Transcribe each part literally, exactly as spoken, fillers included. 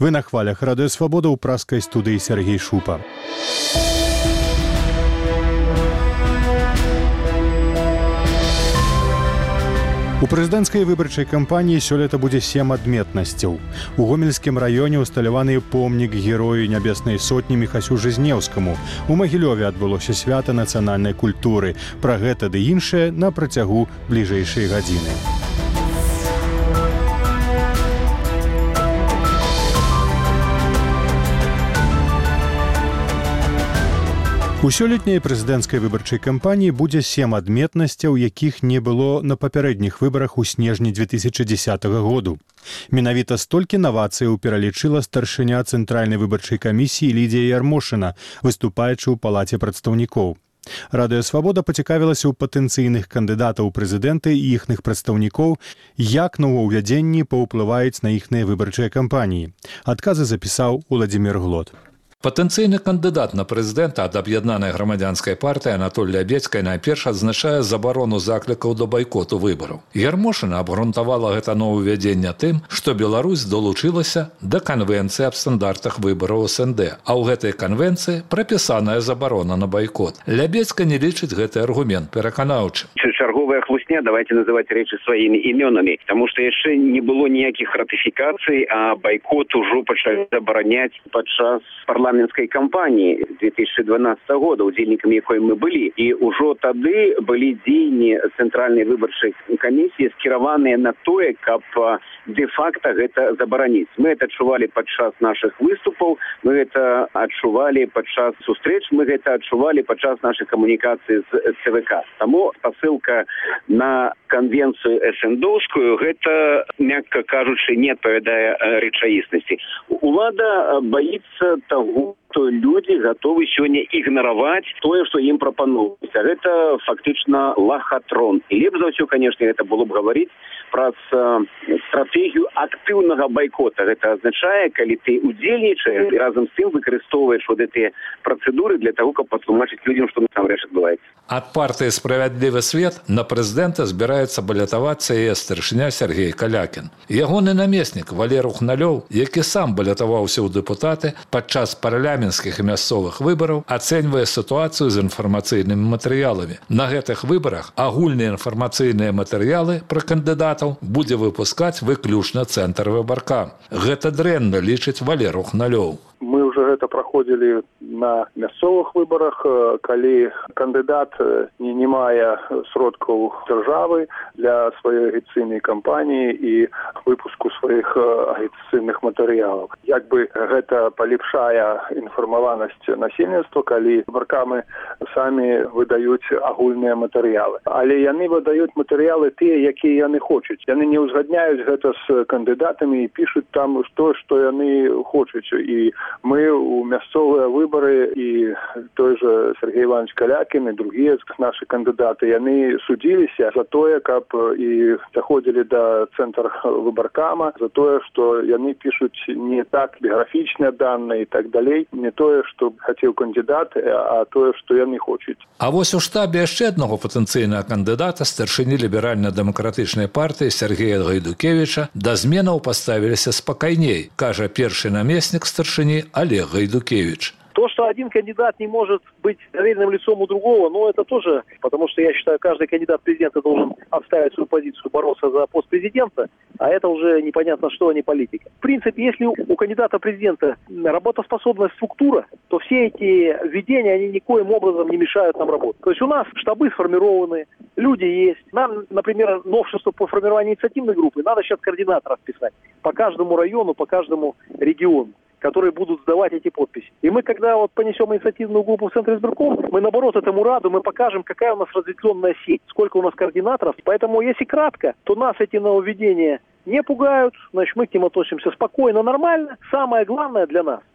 Вы на хвалях Радыё Свабода ў праскай студыі Сергей Шупа. У прэзідэнцкай выбарчай кампаніі сёлета будзе сем адметнасцяў. У Гомельскім раёне ўсталяваны помнік герою Нябеснай сотні Міхасю Жизнеўскаму. У Магілёве адбылося свята нацыянальнай культуры. Пра гэта ды іншае на працягу бліжэйшай гадзіны. У сёлетняй прэзідэнцкай выбарчай кампаніі будзе сем адметнасцяў, якіх не было на папярэдніх выбарах у снежні дзве тысячы дзесятага году. Менавіта столькі навацыяў пералічыла старшыня Цэнтральнай выбарчай камісіі Лідія Ярмошына, выступаючы ў палаце прадстаўнікоў. Радыё Свабода пацікавілася ў патэнцыйных кандыдатаў у прэзідэнты і іхных прадстаўнікоў, як новаўвядзенні паўплываюць на іхныя выбарчыя кампаніі. Адказы запісаў Уладзімір Глот. Патэнцыйны кандыдат на прэзідэнта ад аб'яднанай грамадзянскай партыі Анатоль Лябедзька найперш адзначае забарону заклікаў да байкоту выбараў. Ярмошына абгрунтавала гэта новаўвядзенне тым, што Беларусь долучылася да канвенцыі аб стандартах выбараў эс эн дэ, а ў гэтай канвенцыі прапісаная забарона на байкот. Лябедзька не лічыць гэты аргумент пераканаўчым. Чарговая хлусня, давайте называть рэчы сваімі імёнамі, таму што яшчэ не было ніякіх ратыфікацый, а байкот ужо пачалі забараняць падчас парламенцкай кампаніі дзве тысячы дванаццатага года, удзельнікамі якой мы былі. І ўжо тады былі дзеянні Цэнтральнай выбарчай камісіі скіраваныя на тое, каб дэ-факта гэта забараніць. Мы гэта адчувалі падчас нашых выступаў, мы гэта адчувалі падчас сустрэч, мы гэта адчувалі падчас нашай камунікацыі з цэ вэ ка. Таму спасылка на конвенцию эс эн дэ-овскую, гэта, мягко кажучы, не адпавядае рэчаіснасці. Улада боится того, что люди готовы сёння ігнараваць тое, што ім прапаноўваецца. Гэта фактычна лахатрон. І лепш за ўсё, конечно, гэта было б гаварыць праз стратэгію актыўнага байкота. Гэта азначае, калі ты удзельнічаеш і разам з тым выкарыстоўваеш вот гэтыя працэдуры для того, каб патлумачыць людзям, што насамрэч адбываецца. Ад партыі «Справядлівы свет» на прэзідэнта збіраецца балятавацца яе старшыня Сергей Калякін. Ягоны намеснік Валер Ухналёў, які сам балятаваўся ў дэпутаты падчас парламенцкіх і мясцовых выбараў, ацэньвае сітуацыю з інфармацыйнымі матэрыяламі. На гэтых выбарах агульныя інфармацыйныя матэрыялы пра кандыдатаў будзе выпускаць выключна цэнтр выбарка. Гэта дрэнна, лічыць Валер Ухналёў. Мы уже гэта праходзілі на мясцовых выбарах, калі кандыдат не, не мае сродкаў дзяржавы для сваёй агітацыйнай кампаніі і выпуску сваіх агітацыйных матэрыялаў. Як бы гэта палепшае інфармаванасць насельніцтва, калі выбаркамі самі выдаюць агульныя матэрыялы. Але яны выдаюць матэрыялы тыя, якія яны хочуць. Яны не ўзгадняюць гэта з кандыдатамі і пішуць там то, што яны хочуць. І мы у мясцовыя выбары і той же Сергей Иванович Калякін і другія наши кандыдаты, яны судзіліся за тое, каб і заходзілі да цэнтра выбаркама, за тое, што яны пішуць не так біяграфічныя даныя і так далей, не тое, што хацеў кандыдат, а тое, што яны хочуць. А вось у штабе яшчэ аднаго патэнцыйнага кандыдата, старшыні ліберальна-дэмакратычнай партыі Сергея Гайдукевіча, да зменаў паставіліся спакайней, кажа першы намеснік старшыні Олег Гайдукевич. То, что один кандидат не может быть доверенным лицом у другого, ну, это тоже, потому что я считаю, каждый кандидат в президента должен отставить свою позицию, бороться за пост президента, а это уже непонятно что, а не политика. В принципе, если у кандидата в президента работоспособная структура, то все эти введения, они никоим образом не мешают нам работать. То есть у нас штабы сформированы, люди есть. Нам, например, новшество по формированию инициативной группы, надо сейчас координаторов писать по каждому району, по каждому региону, которые будут сдавать эти подписи. И мы, когда вот понесем инициативную группу в Центр избирком, мы, наоборот, этому раду, мы покажем, какая у нас разветвленная сеть, сколько у нас координаторов. Поэтому, если кратко, то нас эти нововведения не пугают, значит, мы к ним относимся спокойно, нормально. Самое главное для нас,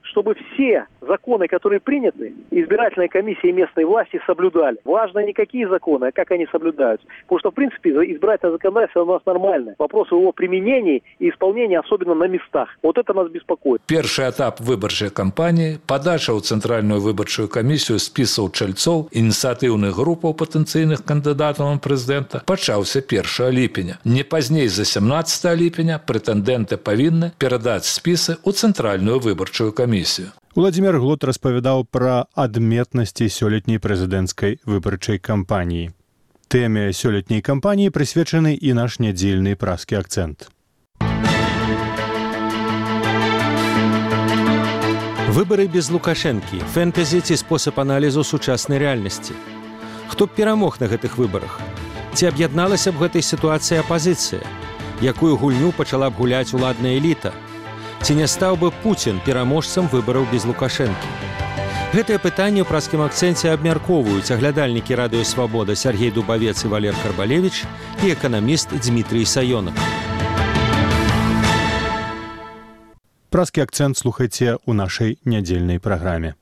чтобы все законы, которые приняты, избирательная комиссия и местные власти соблюдали. Важно не какие законы, а как они соблюдаются. Потому что, в принципе, избирательное законодательство у нас нормальное. Вопрос его применения и исполнения, особенно на местах. Вот это нас беспокоит. Первый этап выборчей кампании, подача в Центральную выборчую комиссию списов чальцов, инициативных группов потенциальных кандидатов на президента, почался первого липеня. Не позднее за семнадцатого липеня претенденты повинны передать списы у Центральную выборчую комиссию. Владимир Глот распавядаў пра адметнасці сёлетняй прэзідэнцкай выбарчай кампаніі. Тэме сёлетняй кампаніі прысвечаны і наш нядзельны празкі акцэнт. Выбары без Лукашэнкі, фэнтэзі ці спосаб аналізу сучаснай рэальнасці. Хто б перамог на гэтых выбарах? Ці аб'ядналася б гэтай сітуацыі апазіцыя? Якую гульню пачала б гуляць уладная эліта? Ці не стаў бы Пуцін пераможцам выбараў без Лукашэнкі? Гэтае пытанне ў празкім акцэнце абмяркоўваюць аглядальнікі радыё «Свабода» Сергей Дубавец і Валер Карбалевіч і эканаміст Дмітрый Саёнак. Празкі акцэнт слухайце ў нашай нядзельнай праграме.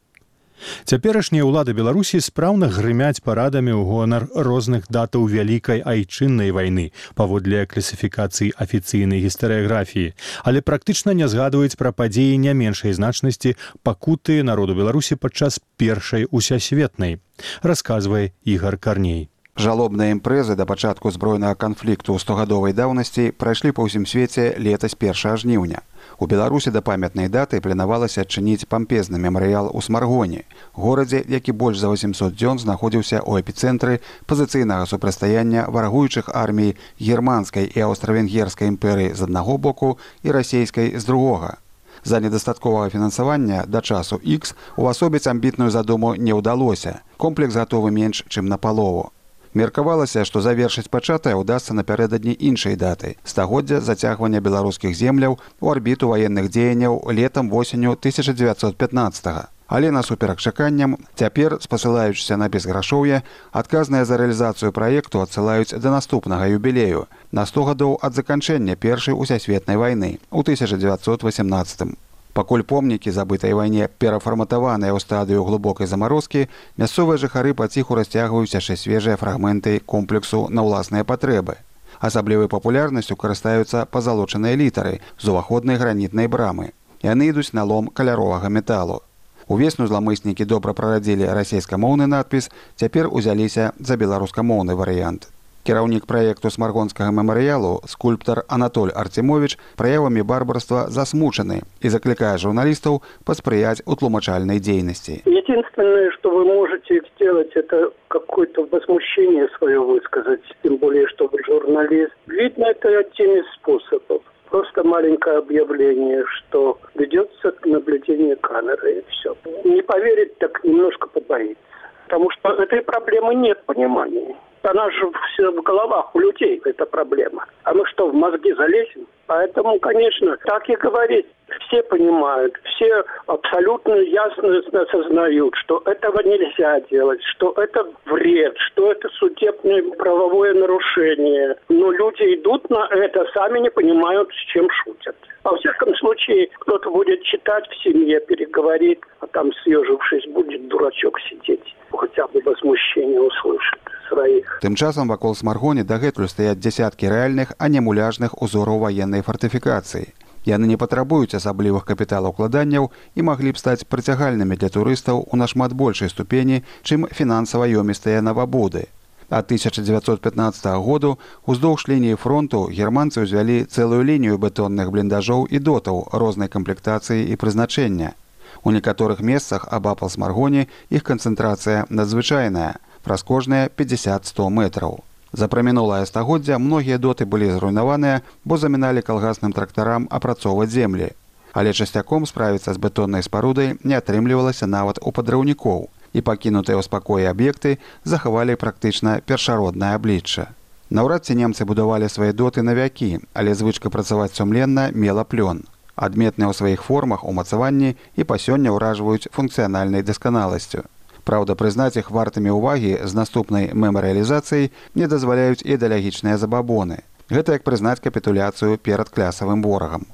Цяперашнія ўлады Беларусі спраўна грымяць парадамі ў гонар розных датаў вялікай айчыннай вайны паводле класіфікацыі афіцыйнай гістарыяграфіі, але практычна не згадваюць пра падзеі не меншай значнасці пакуты народу Беларусі падчас першай усесветнай, расказвае Ігар Карней. Жалобныя імпрэзы да пачатку збройнага канфлікту ў стогадовай даўнасці прайшлі па ўсім свеце летась першага жніўня. У Беларусі да памятнай даты планавалася адчыніць пампезны мемарыял у Смаргоне, горадзе, які больш за восемьсот дзён знаходзіўся ў эпіцэнтры пазіцыйнага супрацьстаяння варагуючых армій германскай і аўстра-венгерскай імперыі з аднаго боку і расійскай з другога. За недастатковага фінансавання да часу Х увасобіць амбітную задуму не ўдалося. Комплекс гатовы менш, чым на палову. Меркавалася, што завершыць пачатае ўдасца напярэдадні іншай даты – стагоддзя зацягвання беларускіх земляў у арбіту ваенных дзеянняў летам-восенню тысяча дзевяцьсот пятнаццатага. Але насуперак чаканням, цяпер, спасылаючыся на безграшоўе, адказныя за рэалізацыю праекту адсылаюць да наступнага юбілею – на сто гадоў ад заканчэння першай усесветнай вайны ў тысяча дзевяцьсот васямнаццатым. Пакуль помнікі забытай вайне перафарматаваныя ў стадыю глыбокай замарозкі, мясцовыя жыхары паціху расцягваюць яшчэ свежыя фрагменты комплексу на ўласныя патрэбы. Асаблівай папулярнасцю карыстаюцца пазалочаныя літары з уваходнай гранітнай брамы. Яны ідуць на лом каляровага металу. Увесну зламыснікі добра прарадзілі расейскамоўны надпіс, цяпер узяліся за беларускамоўны варыянт. Кіраўнік праекту смаргонскага мемарыялу, скульптар Анатоль Артемович, праявамі барбарства засмучаны и закликает журналистов посприять утлумачальной деятельности. Единственное, что вы можете сделать, это какое-то возмущение свое высказать, тем более, что вы журналист. Видно, это один из способов. Просто маленькое объявление, что ведется наблюдение камеры, и все. Не поверит, так немножко побоится. Потому что этой проблемы нет понимания. Она же все в головах у людей, эта проблема. А мы что, в мозги залезем? Поэтому, конечно, так и говорить. Все понимают, все абсолютно ясно осознают, что этого нельзя делать, что это вред, что это судебное правовое нарушение. Но люди идут на это, сами не понимают, с чем шутят. Во всяком случае, кто-то будет читать в семье, переговорит, а там, съежившись, будет дурачок сидеть. Хотя бы возмущение услышит своих. Тым часам вакол Смаргоне дагэтуль стаяць дзясяткі рэальных, а не муляжных узораў ваеннай фартыфікацыі. Яны не патрабуюць асаблівых капіталаўкладанняў і маглі б стаць прыцягальнымі для турыстаў у нашмат большай ступені, чым фінансава ёмістыя навабуды. Ад тысяча дзевяцьсот пятнаццатага году уздоўж лініі фронту германцы ўзвялі цэлую лінію бетонных бліндажоў і дотаў рознай камплектацыі і прызначэння. У некаторых месцах абапал Смаргоне іх канцэнтрацыя надзвычайная, праз кожныя пятьдесят-сто метраў. За прамінулае стагоддзя многія доты былі зруйнаваныя, бо заміналі калгасным трактарам апрацоўваць землі. Але часцяком справіцца з бетоннай спарудай не атрымлівалася нават у падраўнікоў, і пакінутыя ў спакоі аб'екты захавалі практычна першароднае аблічча. Наўрад ці немцы будавалі свае доты на вякі, але звычка працаваць сумленна мела плён. Адметныя ў сваіх формах умацаванні і па сёння ўражваюць функцыянальнай дасканаласцю. Праўда, прызнаць іх вартымі ўвагі з наступнай мемарыялізацыяй не дазваляюць ідэалагічныя забабоны. Гэта як прызнаць капітуляцыю перад клясавым ворагам.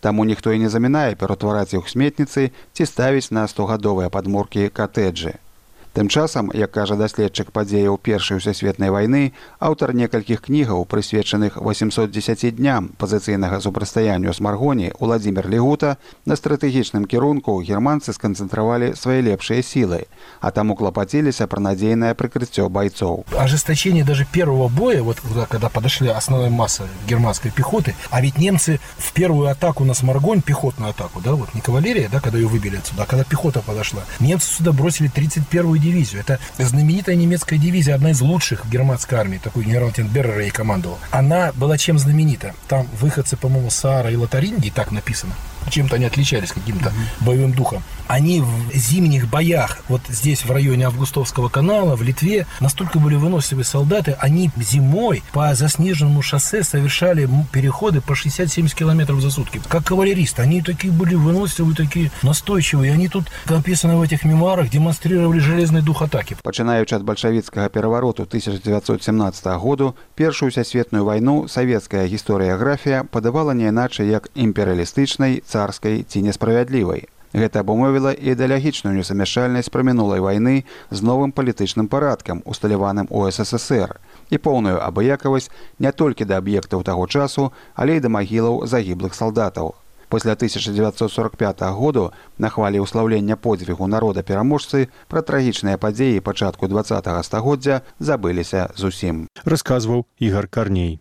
Таму ніхто і не замінае ператвараць іх сметніцы ці ставіць на стогадовыя падмуркі катэджы. Тым часам, як кажа даследчык падзеяў Першай сусветнай вайны, аўтар некалькіх кнігаў, прысвечаных восемсот дзесяці дням пазіцыйнага супрацьстаянню Смаргоні, Уладзімір Лігута, на стратэгічным кірунку германцы сканцэнтравалі свае лепшыя сілы, а таму клапаціліся пра надзейнае прыкрыццё бойцоў. Ожесточение даже первого боя, вот когда подошли основная масса германской пехоты, а ведь немцы в первую атаку на Сморгонь, пехотную атаку, да, вот не кавалерия, да, когда ее выбили отсюда, а когда пехота подошла, немцы сюда бросили тридцать первую дивизию. Это знаменитая немецкая дивизия, одна из лучших в германской армии, такой генерал-лейтенант Беррер ей командовал. Она была чем знаменита? Там выходцы, по-моему, Саара и Лотарингии, так написано. Чем-то они отличались каким-то mm-hmm. боевым духом. Они в зимних боях, вот здесь в районе Августовского канала, в Литве, настолько были выносливые солдаты, они зимой по заснеженному шоссе совершали переходы по шестьдесят-семьдесят километров за сутки. Как кавалеристы. Они такие были выносливые, такие настойчивые. И они тут, как написано в этих мемуарах, демонстрировали железный дух атаки. Пачынаючы ад бальшавіцкага перавароту тысяча девятьсот семнадцатого году, Першую сусветную вайну савецкая гісторыяграфія падавала не іначай як імперыялістычнай, царскай ці несправядлівай. Гэта абумовіла ідэалагічную несамяшчальнасць прамінулай вайны з новым палітычным парадкам, усталяваным у эс эс эс эр, і поўную абыякавасць не толькі да аб'ектаў таго часу, але і да магілаў загіблых салдатаў. Пасля тысяча девятьсот сорок пятого году на хвалі ўслаўлення подзвігу народа-пераможцы пра трагічныя падзеі пачатку двадцатага стагоддзя забыліся зусім. Расказваў Ігор Карней.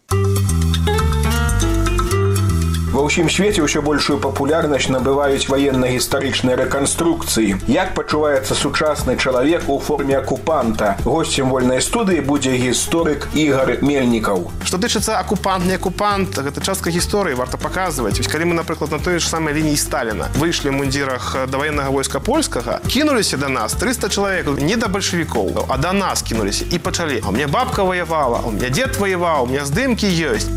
Ва ўсім свеце ўсё большую папулярнасць набываюць ваенна-гістарычныя рэканструкцыі. Як пачуваецца сучасны чалавек у форме акупанта? Госцем вольнай студыі будзе гісторык Ігор Мельнікаў. Што тычыцца акупант, не акупант, гэта частка гісторыі, варта паказваць. Вось калі мы, напрыклад, на той ж самай лініі Сталіна выйшлі ў мундзірах да ваеннага войска польскага, кінуліся да нас трыста чалавек, не да бальшавікоў, а да нас кінуліся і пачалі. А у мяне бабка ваявала, у мяне дзед ваяваў, у мяне здымкі ёсць.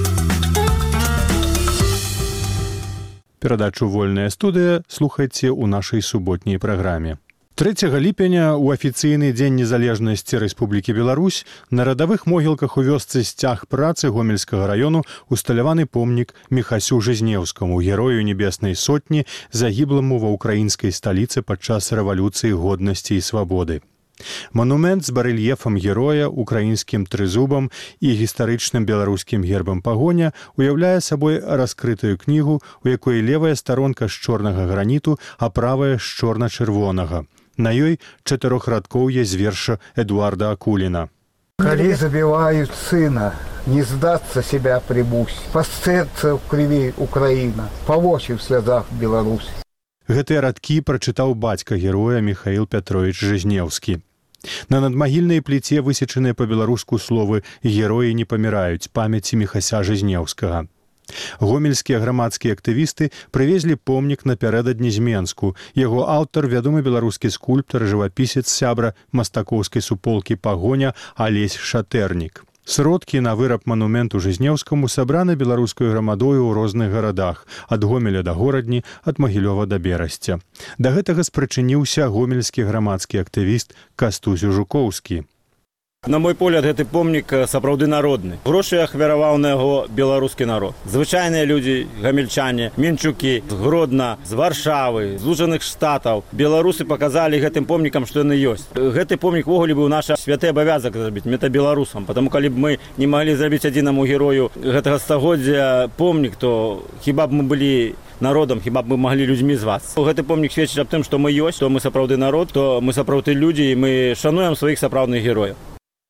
Перадачу «Вольная студыя» слухайце ў нашай суботняй праграме. трэцяга ліпеня ў афіцыйны дзень незалежнасці Рэспублікі Беларусь на радавых могілках у вёсцы Сцяг працы Гомельскага раёну усталяваны помнік Міхасю Жизнеўскаму, герою небеснай сотні, загібламу ва ўкраінскай сталіцы падчас рэвалюцыі годнасці і свабоды. Манумент з барэльефам героя, украінскім трызубам і гістарычным беларускім гербам пагоня уяўляе сабой раскрытую кнігу, у якой левая старонка з чорнага граніту, а правая з чорна-чырвонага. На ёй чатырохрадкоўе з верша Эдуарда Акуліна. Калі забіваюць сына, не здацца себя прибусь, пасцэрца ў крыві Украіна, па вочы ў слязах Беларусь. Гэтыя радкі прачытаў бацька героя Міхаіл Пятровіч Жизнеўскі. На надмагільнай пліце высечаныя па-беларуску словы «Героі не паміраюць» памяці Міхася Жизнеўскага. Гомельскія грамадскія актывісты прывезлі помнік напярэдадні з Менску. Яго аўтар, вядомы беларускі скульптар, жывапісец, сябра мастакоўскай суполкі «Пагоня» Алесь Шатэрнік. Сродкі на выраб манументу Жизнеўскаму сабраны беларускаю грамадою ў розных гарадах, ад Гомеля да Горадні, ад Магілёва да Берасця. Да гэтага спрычыніўся гомельскі грамадскі актывіст Кастусь Жукоўскі. На мой погляд, гэты помнік сапраўды народны. Грошы ахвяраваў на яго беларускі народ. Звычайныя людзі, гамельчане, менчукі, з Гродна, з Варшавы, з Злучаных Штатаў. Беларусы паказалі гэтым помнікам, што яны ёсць. Гэты помнік ввогуле быў наш святы абавязак зрабіць метабеларусам, потому калі б мы не маглі зрабіць адзінаму герою гэтага стагоддзя помнік, то хіба б мы былі народам, хіба б мы маглі людзьмі звацца. Гэты помнік сведчыць аб тым, што мы ёсць, то мы сапраўды народ, то мы сапраўды людзі, і мы шануем сваіх сапраўдных герояў.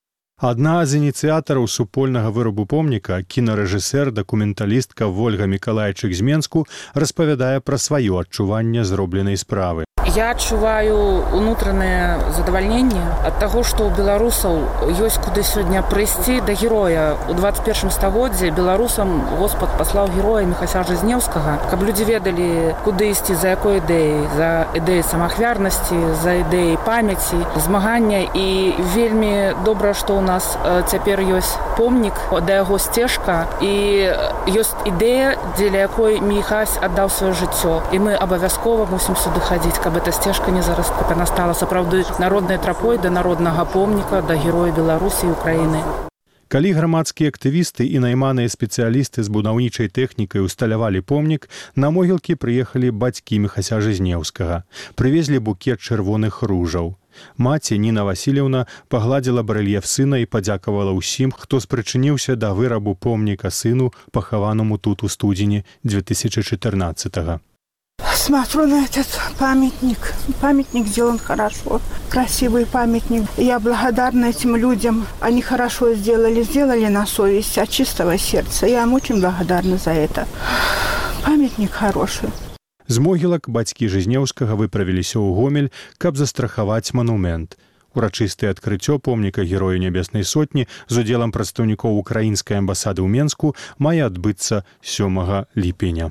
Адна з ініцыятараў супольнага вырабу помніка, кінарэжысэр, дакументалістка Вольга Мікалайчык з Менску, распавядае пра сваё адчуванне зробленай справы. Я адчуваю унутранае задавальненне ад таго, што ў беларусаў ёсць куды сёння прыйсці да героя. У двадцать первым стагоддзі беларусам Господ паслаў героя Міхася Жизнеўскага, каб людзі ведалі, куды ісці, за якой ідэяй, за ідэяй самаахвярнасці, за ідэяй памяці, змагання. І вельмі добра, што ў нас цяпер ёсць помнік, да яго сцежка, і ёсць ідэя, дзеля якой Міхась аддаў сваё жыццё. І мы абавязкова мусім сюды хадзіць, каб эта сцежка не зараз, каб яна стала сапраўды народнай трапой да народнага помніка, да героя Беларусі і Украіны. Калі грамадскія актывісты і найманыя спецыялісты з будаўнічай тэхнікай усталявалі помнік, на могілкі прыехалі бацькі Міхася Жизнеўскага. Прывезлі букет чырвоных ружаў. Маці Ніна Васильевна пагладзіла барэльеф сына і падзякавала ўсім, хто спрычыніўся да вырабу помніка сыну, пахаванаму тут у студзені две тысячи четырнадцатого. Смотрю на этот памятник. Памятник сделан хорошо. Красивый памятник. Я благодарна этим людям. Они хорошо сделали. Сделали на совесть, от чистого сердца. Я им очень благодарна за это. Памятник хороший. З могілак бацькі Жизнеўскага выправіліся ў Гомель, каб застрахаваць манумент. Урачыстае адкрыццё помніка Герою Нябеснай Сотні з удзелам прадстаўнікоў украінскай амбасады ў Менску мае адбыцца сёмага ліпеня.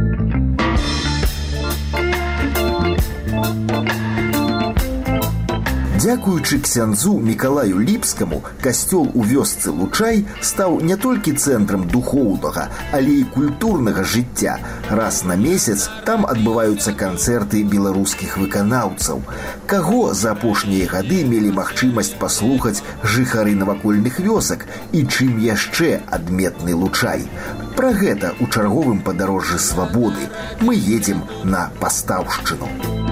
Дзякуючы ксяндзу Мікалаю Ліпскаму, касцёл у вёсцы Лучай стаў не толькі цэнтрам духоўнага, але і культурнага жыцця. Раз на месяц там адбываюцца канцэрты беларускіх выканаўцаў. Каго за апошнія гады мелі магчымасць паслухаць жыхары навакольных вёсак і чым яшчэ адметны Лучай. Пра гэта ў чарговым падарожжы свабоды. Мы едзем на Пастаўшчыну.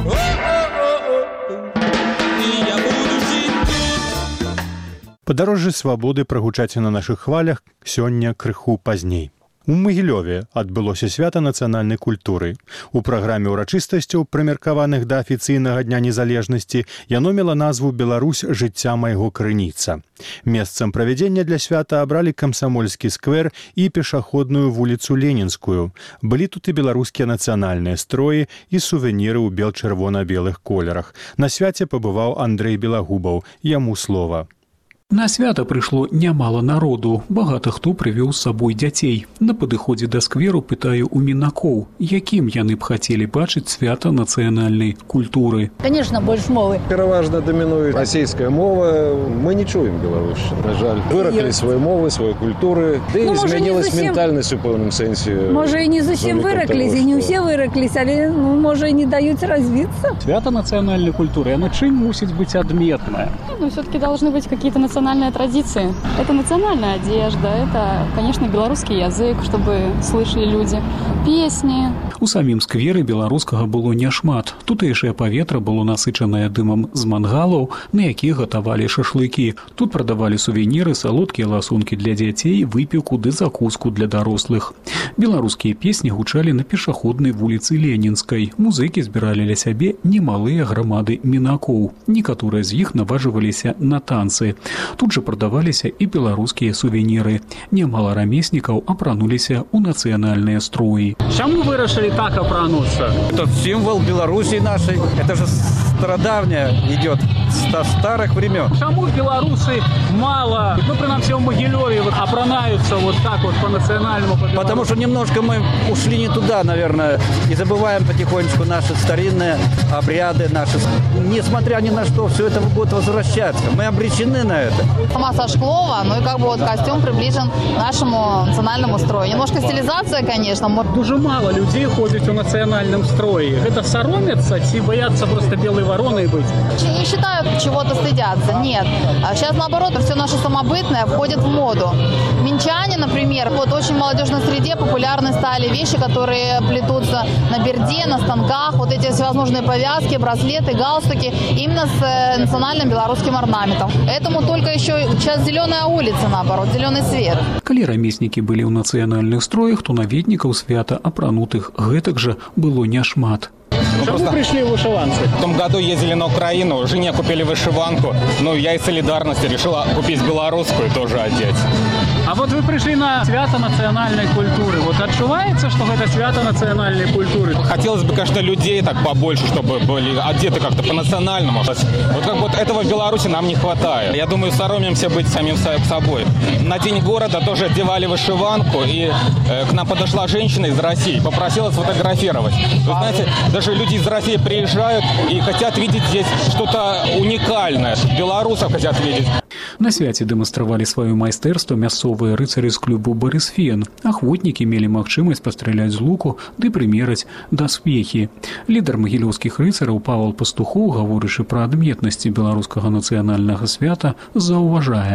Падарожжы свабоды прагучаць на нашых хвалях сёння крыху пазней. У Магілёве адбылося свята нацыянальнай культуры. У праграме ўрачыстасцяў, прымеркаваных да афіцыйнага дня незалежнасці, яно мела назву «Беларусь. Жыцця майго крыніца». Месцам правядзення для свята абралі Камсамольскі сквер і пешаходную вуліцу Ленінскую. Былі тут і беларускія нацыянальныя строі і сувеніры ў бел-чырвона-белых колерах. На свяце пабываў Андрэй Белагубаў. Яму слова. На свята прыйшло нямала народу, багата хто прывёў з сабой дзяцей. На падыходзе да скверу пытаю у мінакоў, якім яны б хацелі бачыць свята нацыянальнай культуры. Конечно, больш мовы. Пераважна дамінуе расійская мова. Мы не чуем беларушчыну, на жаль. Выракалі свае мовы, свае культуры. Ды ну, змянілась зусім... ментальнасць у пэўным сэнсе. Можа, і не зусім выракліся, што... не ўсе выракліся, але, ну, можа, і не даюць развіцца. Свята нацыянальнай культуры, яна чым мусіць быць адметная? Ну, все-таки должны быть какие-то национальные национальные традиции. Это национальная одежда, это, конечно, белорусский язык, чтобы слышали люди, песни. У самім скверы беларускага было няшмат. Тутэйшае паветра было насычанае дымам з мангалаў, на якіх гатавалі шашлыкі. Тут прадавалі сувеніры, салодкія ласункі для дзяцей, выпіўку ды закуску для дарослых. Беларускія песні гучалі на пешаходнай вуліцы Ленінскай. Музыкі збіралі ля сябе немалыя грамады мінакоў. Некаторыя з іх наважваліся на танцы. Тут жа прадаваліся і беларускія сувеніры. Немало рамеснікаў апрануліся ў нацыянальныя строі. Чаму вырашылі так апрануцца? Это символ Беларуси нашей. Это же стародавняя идет, со старых времен. Чаму белорусы мало, ну, принамсі, в Могилеве вот, опранаются вот так вот по-национальному? По Потому что немножко мы ушли не туда, наверное, и забываем потихонечку наши старинные обряды, наши. Несмотря ни на что, все это будет возвращаться. Мы обречены на это. Сама Шклова, ну и как бы вот костюм приближен к нашему национальному строю. Немножко стилизация, конечно. Дуже мало людей ходят в национальном строе. Это соромятся, те боятся просто белой вороной быть? Не считаю, чего-то стыдятся, нет. А сейчас, наоборот, все наше самобытное входит в моду. Минчане, например, вот очень в молодежной среде популярны стали вещи, которые плетутся на берде, на станках, вот эти всевозможные повязки, браслеты, галстуки, именно с национальным белорусским орнаментом. Этому только еще сейчас зеленая улица, наоборот, зеленый свет. Калі рамеснікі былі ў нацыянальных строях, то наведнікаў свята апранутых гэтак жа было няшмат. Ну, Чему просто... пришли вышиванцы? В том году ездили на Украину, жене купили вышиванку, ну я из солидарности решила купить белорусскую и тоже одеть. А вот вы пришли на свято национальной культуры. Вот отчувается, что это свято национальной культуры? Хотелось бы, конечно, людей так побольше, чтобы были одеты как-то по-национальному. Вот как вот этого в Беларуси нам не хватает. Я думаю, соромимся быть самим собой. На День города тоже одевали вышиванку, и э, к нам подошла женщина из России, попросила сфотографировать. Вы знаете, даже люди из России приезжают и хотят видеть здесь что-то уникальное. Белорусов хотят видеть. На свяце дэманстравалі сваё майстэрства мясцовыя рыцары з клубу «Барысфен». Ахвотнікі мелі магчымасць пастраляць з луку ды прымераць даспехі. Лідар магілёўскіх рыцараў Павел Пастухоў, гаворачы пра адметнасці беларускага нацыянальнага свята, заўважае.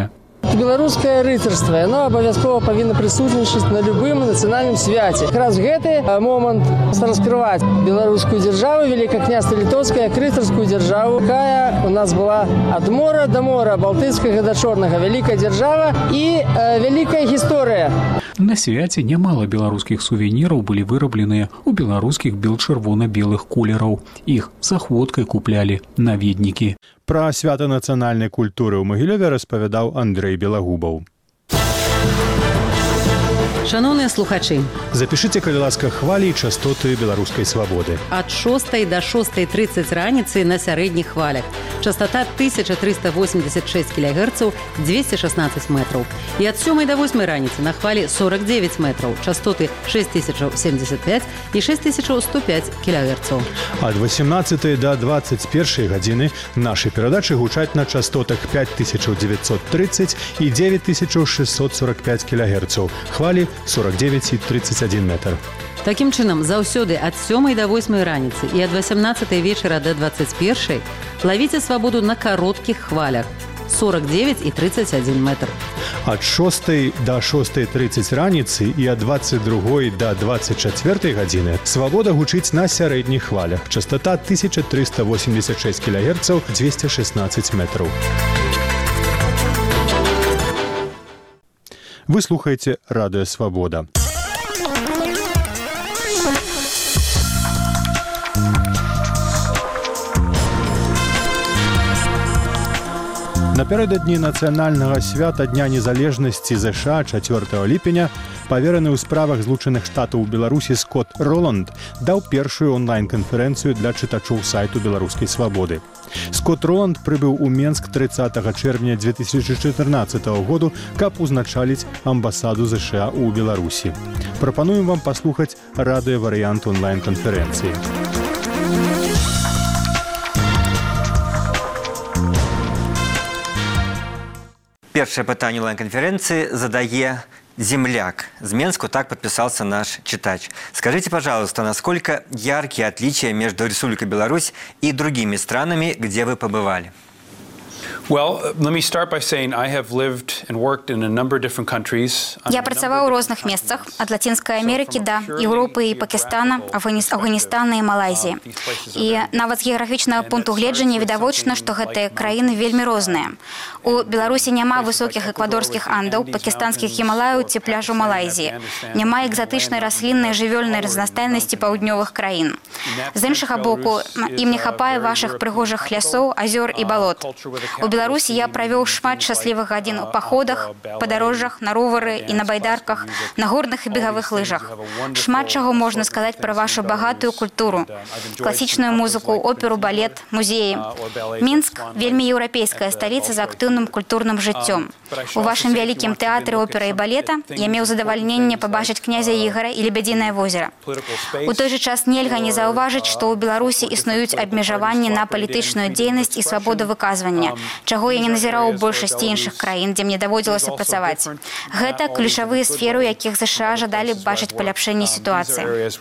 Беларускае рыцарства, яно абавязкова павінна прысутнічаць на любым нацыянальным свяце. Якраз гэты момант раскрываць беларускую дзяржаву, Великае княства Літоўскае, як рыцарскую дзяржаву, якая у нас была ад мора да мора, Балтыйскага да Чорнага, вялікая дзяржава і э, вялікая гісторыя. На свяце нямала беларускіх сувеніраў былі вырабленыя ў беларускіх бел-чырвона-белых колераў. Іх з ахвоткай куплялі наведнікі. Пра свята нацыянальнай культуры ў Магілёве распавядаў Андрэй Белагубаў. Шановныя слухачы, запішыце, калі ласка, хвалі і частоты беларускай свабоды. Ад шостай да шостай трыццаць раніцы на сярэдніх хвалях. Частота тысяча трыста восемьдесят шесть кілогерцаў, двести шестнадцать метров. І ад сёмай да восьмай раніцы на хвалі сорок девять метров. Частоты шесть тысяч семьдесят пять і шесть тысяч сто пять кілогерцаў. Ад восемнадцатай да двадцать першай гадзіны нашы перадачы гучаць на частотах пять тысяч девятьсот тридцать і девять тысяч шестьсот сорок пять кілогерцаў. Хвалі сорок девять и тридцать один метр. Такім чынам, заўсёды ад сёмай да восьмай раніцы і ад восемнадцатай вечара да двадцать першай лавіце свабоду на кароткіх хвалях сорок девять и тридцать один метр. Ад шостай да шостай тридцать раніцы і ад двадцать другой да двадцать чацвёртай гадзіны свабода гучыць на сярэдніх хвалях. Частота тысяча триста восемьдесят шесть кілогерцаў, двести шестнадцать метров. Вы слухаеце Радыё Свабода. Напярэдадні нацыянальнага свята Дня незалежнасці ЗША чацвёртага ліпеня павераны ў справах злучаных штатаў у Беларусі Скотт Роланд даў першую онлайн-канферэнцыю для чытачоў сайту Беларускай свабоды. Скотт Роланд прыбыў у Менск трыццатага чэрвеня две тысячи чатырнаццатага году, каб узначаліць амбасаду ЗША ў Беларусі. Прапануем вам паслухаць радыёварыянт онлайн-канферэнцыі. Першае пытанне онлайн-конференции задае земляк. С Менску так подписался наш читач. Скажите, пожалуйста, насколько яркие отличия между Республикой Беларусь и другими странами, где вы побывали? Я працаваў у розных месцах, ад Лацінскай Амерыкі да Еўропы і Пакістана, Афганістана і Малайзіі. І нават з геаграфічнага пункту гледжання відавочна, што гэтыя краіны вельмі розныя. У Беларусі няма высокіх эквадорскіх андаў, пакістанскіх гімалаяў ці пляжаў Малайзіі. Няма экзатычнай расліннай жывёльнай разнастайнасці паўднёвых краін. З іншага боку, ім не хапае вашых прыгожых лясоў, азёр і балот. У Беларусі я правёў шмат шчаслівых гадзін у паходах, падарожжах, на ровары і на байдарках, на горных і бегавых лыжах. Шмат чаго можна сказаць пра вашу багатую культуру, класічную музыку, оперу, балет, музеі. Мінск – вельмі еўрапейская сталіца з актыўным культурным жыццём. У вашым вялікім тэатры опера і балета я меў задавальненне пабачыць князя Ігара і Лебядзінае возера. У той жа час нельга не заўважыць, што ў Беларусі існуюць абмежаванні на палітычную дзейнасць і свабоду выказвання, чаго я не назіраў у большасці іншых краін, дзе мне даводзілася працаваць. Гэта ключавыя сферы, у якіх ЗША жадалі б бачыць паляпшэнне сітуацыі.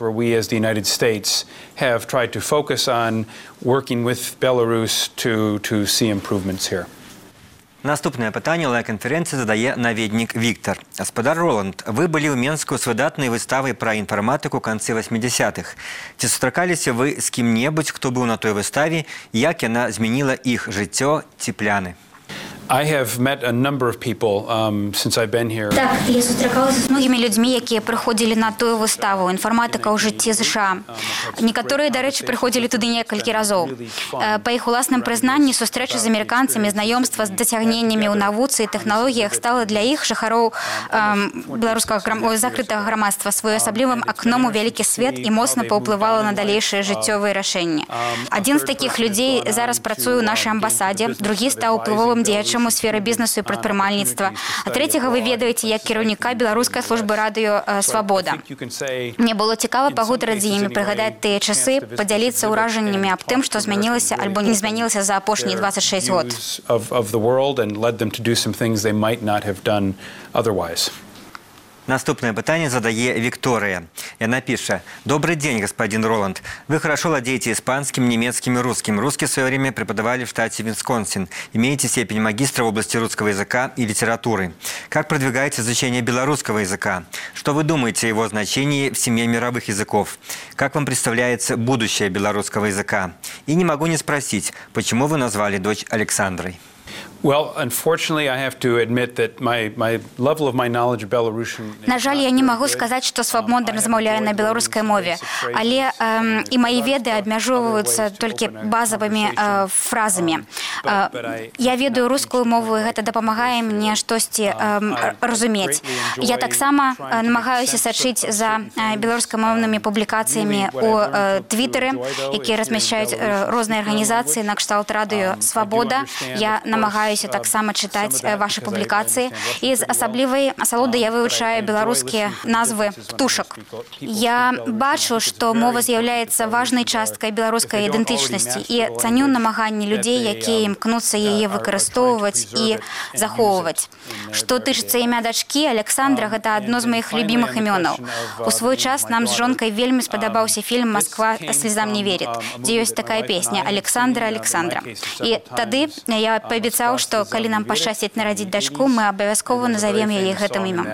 Наступнае пытанне онлайн-канферэнцыі задае наведнік Віктор. Гаспадар Роланд, вы былі ў Менску з выдатнай выставай пра інфарматыку ў канцы восьмідзясятых. Ці сустракаліся вы з кім-небудзь, хто быў на той выставе, як яна змяніла іх жыццё ці пляны? I have met a number of people um, since I've been here. Так, я сустракалася з многімі людзьмі, якія прыходзілі на тую выставу «Інфарматыка ў жыцці ЗША». Некаторыя, дарэчы, прыходзілі туды некалькі разоў. Па іх уласным прызнанні, сустрэча з амерыканцамі, знаёмства з дасягненнямі ў навуцы і тэхналогіях стала для іх, жыхароў беларускага закрытага грамадства, своеасаблівым акном у вялікі свет і моцна паўплывала на далейшыя жыццёвыя рашэнні. Адзін з такіх людзей зараз працуе ў нашай амбасадзе, другі стаў уплывовым дзеячам у сферы бізнесу і прадпрымальніцтва. А трэцяга вы ведаеце як кіраўніка беларускай службы радыё «Свабода». Мне было цікава пагутарыць з імі, прыгадаць тыя часы, падзяліцца ўражаннямі аб тым, што змянілася альбо не змянілася за апошнія двадцать шесть год. Наступное пытание задает Виктория. И она пишет: «Добрый день, господин Роланд. Вы хорошо владеете испанским, немецким и русским. Русский в свое время преподавали в штате Висконсин. Имеете степень магистра в области русского языка и литературы. Как продвигаете изучение белорусского языка? Что вы думаете о его значении в семье мировых языков? Как вам представляется будущее белорусского языка? И не могу не спросить, почему вы назвали дочь Александрой?» На жаль, я не магу сказаць, што свабодна размаўляю на беларускай мове, але э, і мае веды абмяжоўваюцца толькі базавымі э, фразамі. Э, я ведаю рускую мову, і гэта дапамагае мне штосьці э, разумець. Я таксама э, намагаюся сачыць за э, беларускамоўнымі публікацыямі ў э, Твітары, якія размяшчаюць э, розныя арганізацыі накшталт радыё «Свабода». Я намагаюся таксама чытаць ваши публікацыі. І з асаблівай асалодай я вывучаю беларускія назвы птушак. Я бачу, што мова з'яўляецца важнай часткай беларускай ідэнтычнасці і цаню намаганні людзей, якія імкнуцца яе выкарыстоўваць і захоўваць. Што тычыцца імя дачкі, Александра, гэта адно з маіх любімых імёнаў. У свой час нам з жонкай вельмі спадабаўся фільм «Москва слезам не верит», дзе ёсць такая песня «Александра, Александра». І тады я паабяцаў, што калі нам пашчасціць нарадзіць дачку, мы абавязкова назовем яе гэтым імем.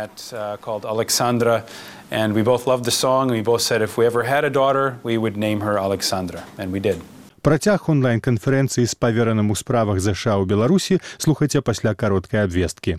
And we both loved the song, and we both said if we ever had a daughter, we would name her Alexandra, and we did. Працяг онлайн-канферэнцыі з павераным у справах ЗША ў Беларусі слухайце пасля кароткай абвесткі.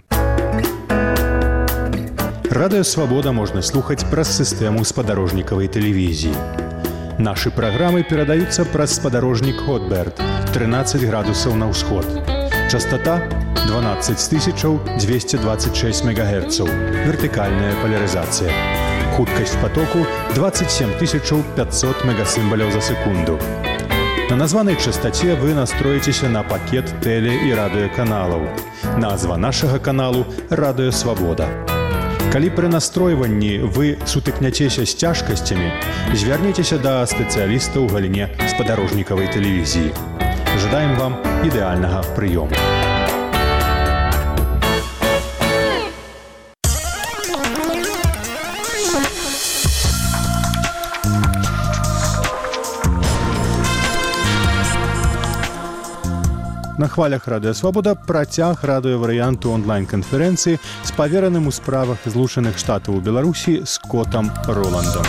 Радыё «Свабода» можна слухаць праз сістэму спадарожнікавай тэлевізіі. Нашы праграмы перадаюцца праз спадарожнік Хотберт, тринадцать градусаў на ўсход. Частота дванадцать тысяч двести двадцать шесть мегагерцаў, вертыкальная поляризация. Хуткасць потоку двадцать семь тысяч пятьсот мегасимволяў за секунду. На названай частоце вы настроіцеся на пакет тэле- і радыёканалаў. Назва нашага каналу «Радыё Свабода». Калі пры настройванні вы сутыкняцеся з цяжкасцямі, звярніцеся да спецыяліста ў галіне спадарожнікавай тэлевізіі. Жадаем вам ідэальнага прыёму. На хвалях радыё «Свабода» працяг радыёварыянту онлайн-канферэнцыі з павераным у справах Злучаных Штатаў у Беларусі Скотам Роландам.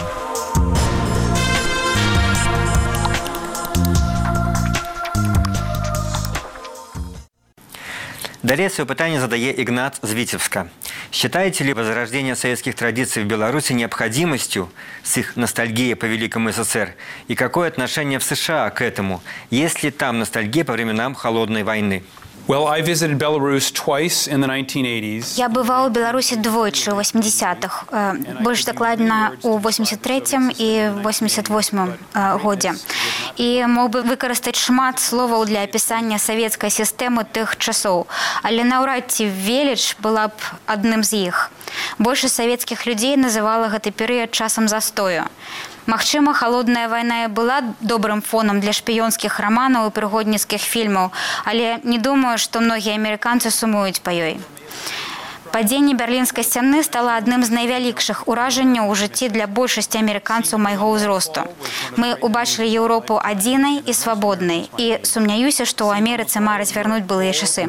Далее свое пытание задает Игнат з Витебска. Считаете ли возрождение советских традиций в Беларуси необходимостью с их ностальгией по Великому СССР? И какое отношение в США к этому? Есть ли там ностальгия по временам Холодной войны? Well, I visited Belarus twice in the nineteen eighties. Я бываў у Беларусі двойчы ў восьмидесятых, больш дакладна у восемьдесят третьем і восемьдесят восьмым годзе. І мог бы выкарыстаць шмат словаў для апісання савецкай сістэмы тых часоў, але наўрад ці веліч была б адным з іх. Большасць савецкіх людзей называла гэты перыяд часам застою. Магчыма, «Холодная вайна» была добрым фоном для шпіёнскіх раманаў і прыгодніцкіх фільмаў, але не думаю, што многія амерыканцы сумуюць па ёй. Падзенне Берлінскай сцяны стала адным з найвялікшых уражанняў у жыцці для большасці амерыканцаў майго ўзросту. Мы ўбачылі Еўропу адзінай і свабоднай, і сумняюся, што ў Амерыцы мараць вярнуць былыя часы.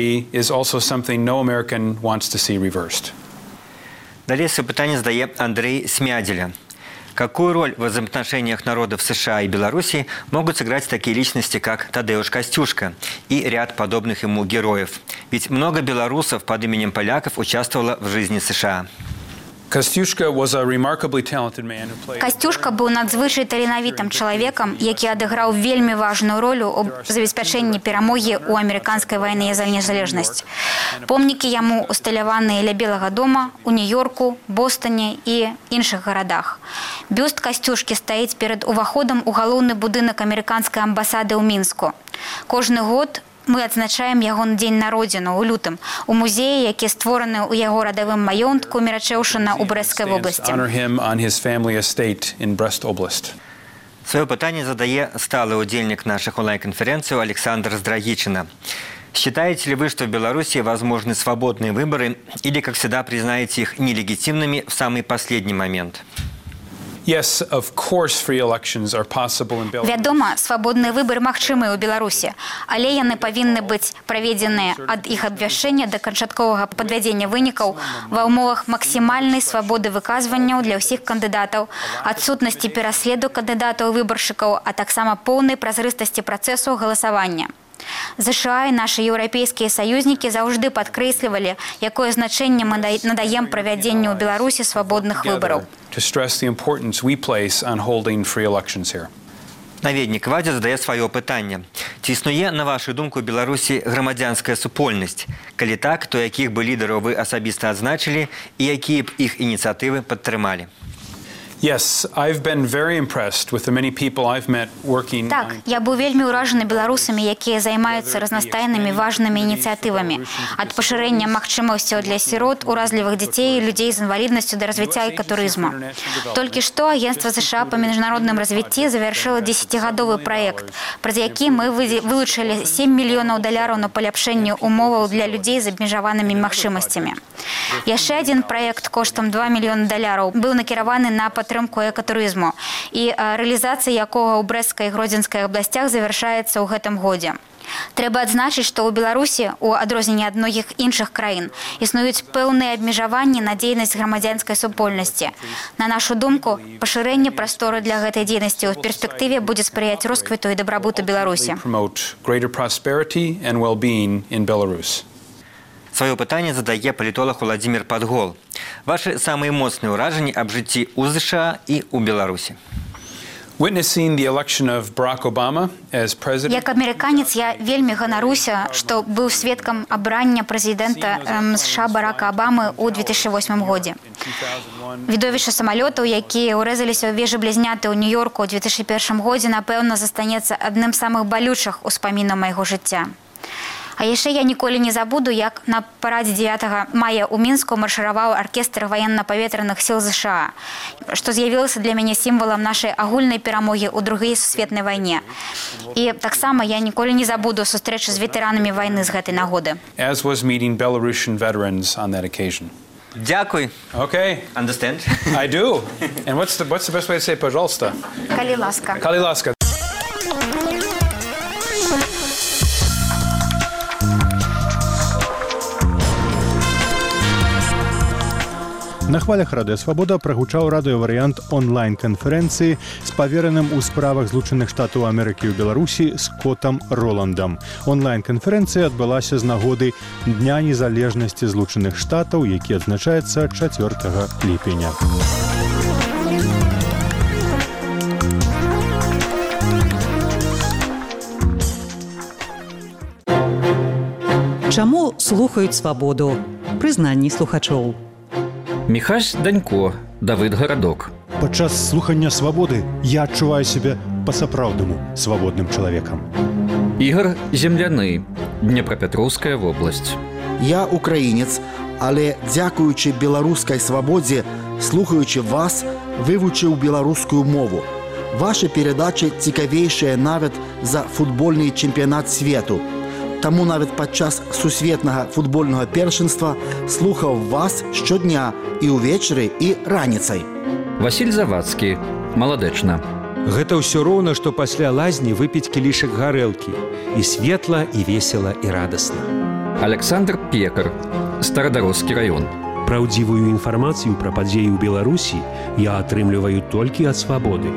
Далее свое пытание задает Андрей Смяделя. Какую роль в взаимоотношениях народов США и Беларуси могут сыграть такие личности, как Тадеуш Костюшка и ряд подобных ему героев? Ведь много белорусов под именем поляков участвовало в жизни США. Костюшка быў надзвычай таленавітым чалавекам, які адыграў вельмі важную роль у забеспячэнні перамогі ў амерыканскай вайне за незалежнасць. Помнікі яму усталяваныя ля Белага дома, у Нью-Йорку, Бостане і іншых гарадах. Бюст Костюшкі стаіць перад уваходам у галоўны будынак амерыканскай амбасады ў Мінску. Кожны год мы адзначаем ягоны дзень народзіну ў лютым у музеі, які створаны ў яго радавым маёнтку Мірачэўшына ў Брэсцкай вобласці. Свое пытание задает сталый удельник наших онлайн-конференций Александр Здрагичина. Считаете ли вы, что в Беларуси возможны свободные выборы или, как всегда, признаете их нелегитимными в самый последний момент? Yes, of course, free elections are possible in Belarus. Вядома, свабодныя выбары магчымыя ў Беларусі, але яны павінны быць праведзеныя ад іх абвяшчэння да канчатковага падвядзення вынікаў ва ўмовах максімальнай свабоды выказванняў для ўсіх кандыдатаў, адсутнасці пераследу кандыдатаў і выбаршчыкаў, а таксама поўнай празрыстасці працэсу галасавання. ЗША і нашы еўрапейскія саюзнікі заўжды падкрэслівалі, якое значэнне мы надаем правядзенню ў Беларусі свабодных выбараў. Наведнік Вадзя задае сваё пытанне. Ці існуе, на вашу думку, у Беларусі грамадзянская супольнасць? Калі так, то якіх бы лідараў вы асабіста адзначылі і якія б іх ініцыятывы падтрымалі? Yes, I've been very impressed with the many people I've met working. Так, я быў вельмі ўражаны беларусамі, якія займаюцца разнастайнымі важнымі ініцыятывамі. Ад пашырэння магчымасцяў для сірот, уразлівых дзяцей і людзей з інваліднасцю да развіцця экатурызму. Толькі што Агентства ЗША па міжнародным развіцці завяршыла дзесяцігадовы праект, праз які мы вылучылі сем мільёнаў даляраў на паляпшэнне умоваў для людзей з абмежаванымі магчымасцямі. Яшчэ адзін праект коштам два мільёны даляраў быў накіраваны на падтрымку экатурызму, і рэалізацыя якога ў Брэсцкай і Гродзенскай абласцях завяршаецца ў гэтым годзе. Трэба адзначыць, што ў Беларусі, у адрозненні ад многіх іншых краін, існуюць пэўныя абмежаванні на дзейнасць грамадзянскай супольнасці. На нашу думку, пашырэнне прасторы для гэтай дзейнасці ў перспектыве будзе спрыяць росквіту і дабрабуту Беларусі. Свое пытанне задае палітолог Владзімір Падгол. Ваши самыя моцныя ўражанні аб жыцці ў ЗША і ў Беларусі? Як амерыканец я вельмі ганаруся, што быў сведкам абрання прэзідэнта США Барака Абамы ў две тысячы восьмым годзе. Відовішча самалётаў, якія ўрэзаліся ў вежы-блізняты ў Нью-Йорку ў две тысячы першым годзе, напэўна, застанецца адным з самых балючых успамінаў майго жыцця. А яшчэ я ніколі не забуду, як на парадзе дзевятага мая ў Мінску маршыраваў аркестр ваенна-паветраных сіл ЗША, што з'явілася для мяне сімвалам нашай агульнай перамогі ў другой сусветнай вайне. І таксама я ніколі не забуду сустрэчы з ветэранамі вайны з гэтай нагоды. Дякуй. Okay. Understand? I do. And what's the, what's the best way to say «пожалуйста»? Калі ласка. Калі ласка. На хвалях Радыё Свабода прагучаў радыёварыянт онлайн-канферэнцыі з павераным у справах Злучаных Штатаў Амерыкі ў Беларусі Скотам Роландам. Онлайн-канферэнцыя адбылася з нагоды Дня незалежнасці Злучаных Штатаў, які адзначаецца чацвёртага ліпеня. Чаму слухаюць свабоду? Прызнанні слухачоў. Міхась Данько, Давыд Гарадок. Падчас слухання свабоды я адчуваю сябе па-сапраўднаму свабодным чалавекам. Ігор Земляны, Днепрапетроўская вобласць. Я украінец, але дзякуючы беларускай свабодзе, слухаючы вас, вывучыў беларускую мову. Вашы перадачы цікавейшыя нават за футбольны чэмпіянат свету. Таму нават падчас сусветнага футбольнага першынства слухаў вас штодня і ўвечары, і раніцай. Васіль Завадскі, Маладэчна. Гэта ўсё роўна, што пасля лазні выпіць кілішак гарэлкі. І светла, і весела, і радасна. Александр Пекар, Старадароскі раён. Праўдзівую інфармацыю пра падзеі ў Беларусі я атрымліваю толькі ад свабоды.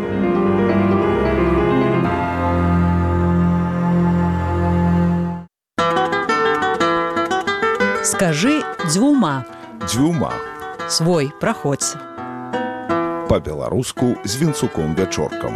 Скажы дзвюма. Дзвюма. Свой, праходзь. Па-беларуску з Вінцуком Вячоркам.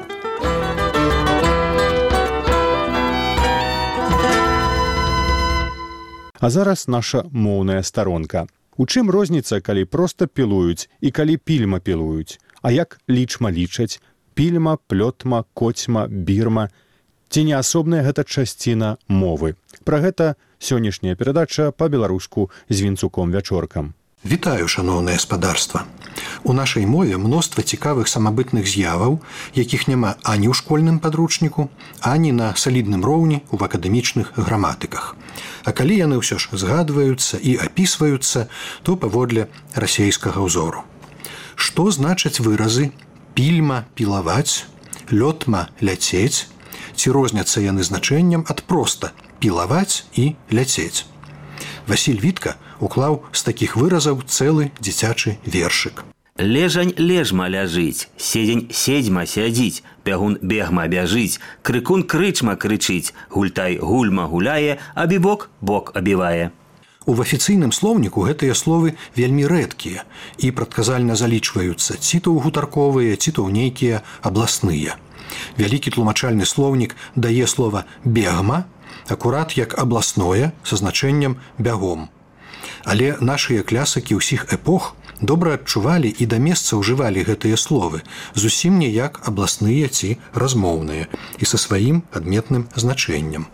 А зараз наша моўная старонка. У чым розніца, калі проста пілуюць і калі пільма пілуюць? А як лічма лічаць? Пільма, плётма, коцьма, бірма. Ці не асобная гэта часціна мовы? Пра гэта сённяшняя перадача па-беларуску з Вінцуком Вячоркам. Вітаю, шаноўнае спадарства. У нашай мове мноства цікавых самабытных з'яваў, якіх няма ані ў школьным падручніку, ані на салідным роўні ў акадэмічных граматыках. А калі яны ўсё ж згадваюцца і апісваюцца, то паводле расейскага ўзору. Што значаць выразы «пільма» – «пілаваць», «лётма» – «ляцець», ці розняцца яны значэннем ад проста «пілаваць» і «ляцець». Васіль Вітка уклаў з такіх выразаў цэлы дзіцячы вершык. Лежань лежма ляжыць, седзень седзьма сядзіць, бягун бегма бяжыць, крыкун крычма крычыць, гультай гульма гуляе, а бібок бок абівае. У афіцыйным слоўніку гэтыя словы вельмі рэдкія і прадказальна залічваюцца ці то ў гутарковыя, ці то ў нейкія абласныя. Вялікі тлумачальны слоўнік дае слова «бегма» акурат як абласное са значэннем «бягом». Але нашыя клясыкі ўсіх эпох добра адчувалі і да месца ўжывалі гэтыя словы, зусім не як абласныя ці размоўныя і са сваім адметным значэннем.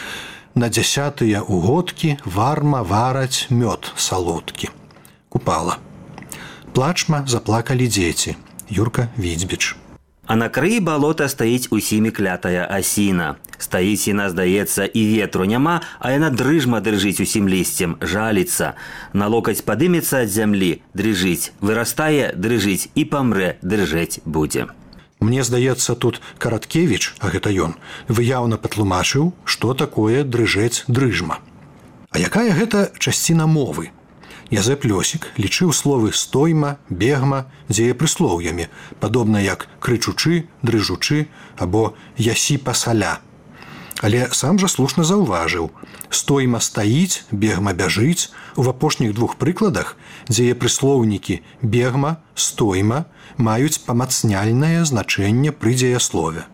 На дзясятыя угодкі варма вараць мёд салодкі. Купала. Плачма заплакалі дзеці. Юрка Відзьбіч. А на краі балота стаіць усімі клятая асіна. Стаіць яна, здаецца, і ветру няма, а яна дрыжма дрыжыць усім лісцем, жаліцца. На локаць падымецца ад зямлі, дрыжыць, вырастае, дрыжыць і памрэ, дрыжэць будзе. Мне здаецца, тут Караткевіч, а гэта ён, выяўна патлумачыў, што такое дрыжэць дрыжма. А якая гэта часціна мовы? Язэп Лёсік лічыў словы «стойма», «бегма» дзеепрыслоўямі, падобна як «крычучы», «дрыжучы» або «ясі пасаля». Але сам жа слушна заўважыў. «Стойма» стаіць, «бегма» бяжыць. У апошніх двух прыкладах дзеепрыслоўнікі «бегма», «стойма» маюць памацняльнае значэнне пры дзеяслове.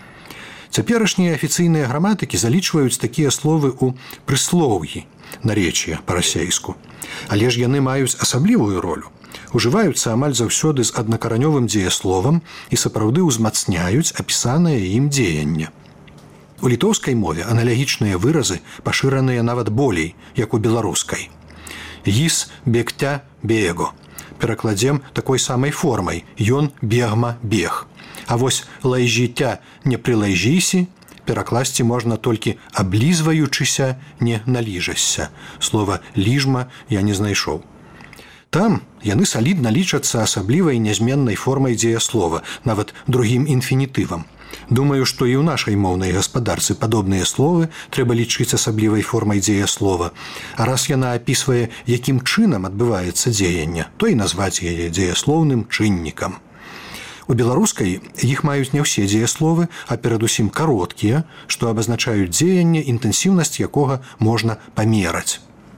Цяперашнія афіцыйныя граматыкі залічваюць такія словы ў прыслоўі, наречія па-расейску. Але ж яны маюць асаблівую ролю. Ужываюцца амаль заўсёды з аднакаранёвым дзеясловам і сапраўды ўзмацняюць апісанае ім дзеянне. У літоўскай мове аналагічныя выразы пашыраныя нават болей, як у беларускай. «Гіс бегтя бего» перакладзем такой самай формай «ён бегма бег». А вось «лайжіця не прылайжісі» перакласці можна толькі «аблізваючыся не наліжашся». Слова «ліжма» я не знайшоў. Там яны салідна лічацца асаблівай нязменнай формай дзеяслова, нават другім інфінітывам. Думаю, што і ў нашай моўнай гаспадарцы падобныя словы трэба лічыць асаблівай формай дзеяслова. А раз яна апісвае, якім чынам адбываецца дзеянне, то і назваць яе дзеяслоўным чыннікам. У беларускай іх маюць не ўсе дзеясловы, а перадусім кароткія, што абазначаюць дзеянне, інтэнсіўнасць якога можна памераць.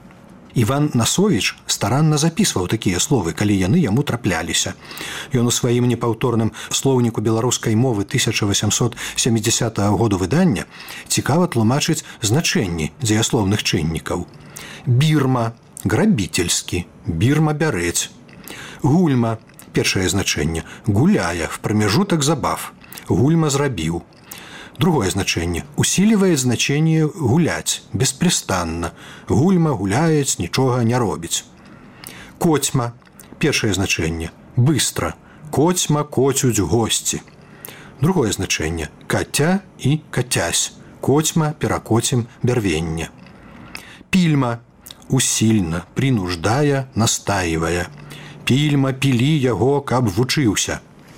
Іван Насовіч старанна запісваў такія словы, калі яны яму трапляліся. Ён у сваім непаўторным слоўніку беларускай мовы тысяча васямсот сямідзясятага году выдання цікава тлумачыць значэнні дзеяслоўных чыннікаў. Бірма – грабительскі, бірма – бярэць. Гульма – першае значэнне – гуляе, в прамежутак забав, гульма – зрабіў. Другое значэнне – усиливает значение «гулять», беспрестанно. Гульма гуляец, нічога не робіць. Коцьма – першае значэнне – быстро. Коцьма коцюць госці. Другое значэнне – каця і кацясь. Коцьма перакоцім бярвенне. Пільма – усильно, принуждая, настаивая. Пільма пілі яго, каб вучыўся.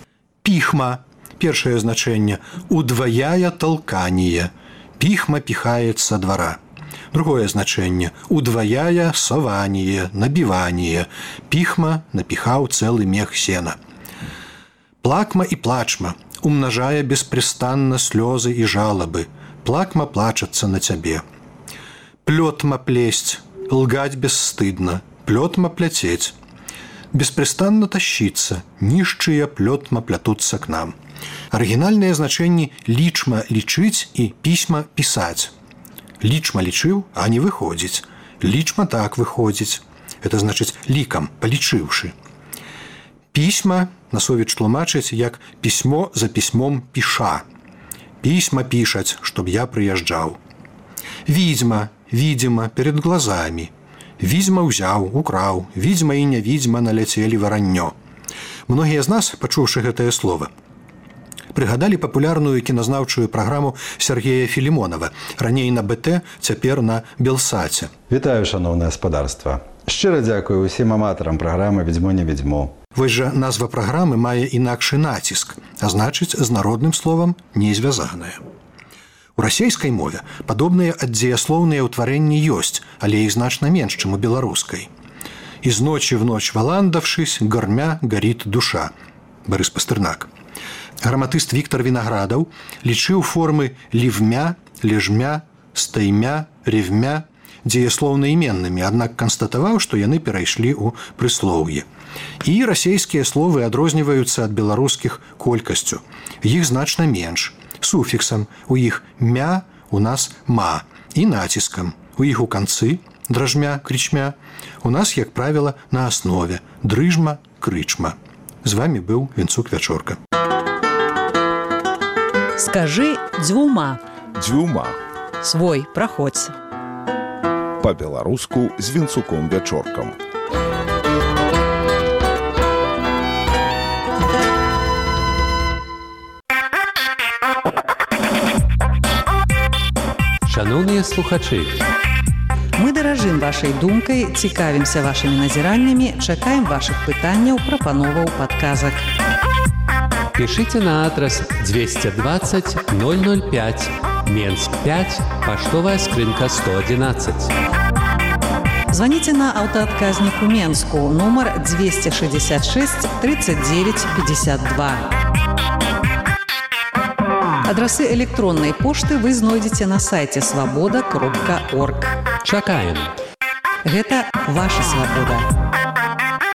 Піхма – першае значэнне – удваяя толкание. Піхма піхает со двора. Другое значэнне – удваяя сование, набивание. Піхма напіхаў цэлы мех сена. Плакма и плачма – умножая беспрестанно слезы и жалобы. Плакма плачется на тебе. Плетма плесть, лгать бесстыдно. Плетма плететь. Беспрестанно тащиться, нішчыя плетма плятуцца к нам. Арыгінальныя значэнні лічма лічыць і пісьма пісаць. Лічма лічыў, а не выходзіць. Лічма так выходзіць. Это значыць лікам, палічыўшы. Пісьма Насовіч тлумачыць як пісьмо за пісьмом піша. Пісьма пішаць, чтоб я прыязджаў. Відзьма, відзіма, перед глазамі. Відзьма ўзяў, украў, відзьма і нявідзьма наляцелі вараннё. Многія з нас, пачуўшы гэтае слова, прыгадалі папулярную кіназнаўчую праграму Сергея Філімонава, раней на бэ тэ, цяпер на Белсаце. Вітаю, шановне господарство. Щиро дякую усім аматарам праграмы «Ведьмо не ведьмо». Вось жа назва праграмы мае інакшы націск, а значыць, з народным словам не звязаная. У расейскай мове падобныя аддзеяслоўныя ўтварэнні ёсць, але іх значна менш, чым у беларускай. «Из ночи в ночь валандавшись, гормя горит душа» – Барыс Пастырнак. Граматыст Віктор Вінаградаў лічыў формы лівмя, лежмя, стаймя, ревмя дзеяслоўна-іменнымі, аднак канстатаваў, што яны перайшлі ў прыслоўе. І расейскія словы адрозніваюцца ад беларускіх колькасцю. Іх значна менш. Суфіксам у іх мя, у нас ма, і націскам. У іх у канцы дражмя, крычмя, у нас, як правіла, на аснове дрыжма, крычма. З вамі быў Вінцук Вячорка. Скажи дзвюма. Дзвюма. Свой, праходзь. Па-беларуску з Вінцуком Вячоркам. Шановныя слухачы, мы даражым вашай думкай, цікавімся вашымі назіраннямі, чакаем вашых пытанняў, прапановаў, падказак. пишите на адрес двести двадцать ноль ноль пять, Менск пять, поштовая скрынка сто одиннадцать. Звоните на аўтаадказнік у Менску, нумар двести шестьдесят шесть тридцать девять пятьдесят два. Адрасы электроннай пошты вы знойдзеце на сайце свабода кропка орг. Чакаем. Гэта ваша свабода.